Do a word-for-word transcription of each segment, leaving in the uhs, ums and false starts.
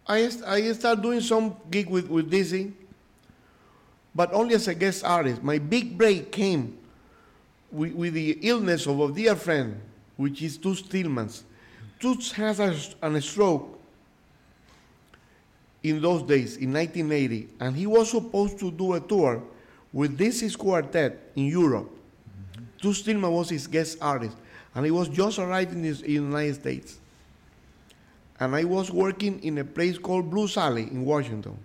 I I started doing some gig with, with Dizzy, but only as a guest artist. My big break came with, with the illness of a dear friend, which is Toots Tillmans. Toots has a, a stroke in those days, in nineteen eighty, and he was supposed to do a tour with Dizzy's quartet in Europe. Mm-hmm. Toots Tillmans was his guest artist, and he was just arrived in the United States. And I was working in a place called Blues Alley in Washington.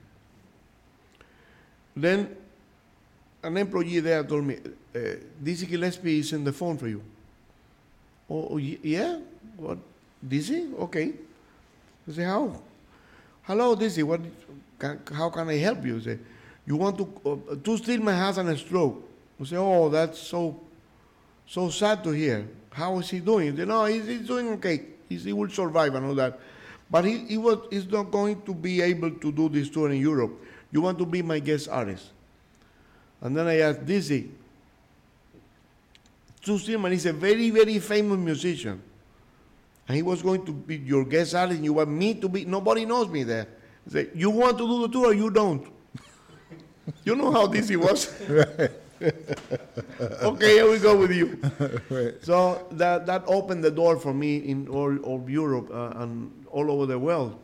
Then an employee there told me, uh, Dizzy Gillespie is on the phone for you. Oh, oh yeah? What? Dizzy? Okay. I say, how? Hello, Dizzy, what, can, how can I help you? I say, you want to, uh, Toots Tillmans has a stroke. I say, oh, that's so so sad to hear. How is he doing? I say, no, he's, he's doing okay. He's, he will survive and all that. But he, he was, he's not going to be able to do this tour in Europe. You want to be my guest artist? And then I asked, Dizzy, Toots Tillmans is a very, very famous musician. And he was going to be your guest artist, and you want me to be, nobody knows me there. I said, you want to do the tour or you don't? You know how Dizzy was. Right. Okay, here we go with you. Right. So that, that opened the door for me in all of Europe uh, and all over the world.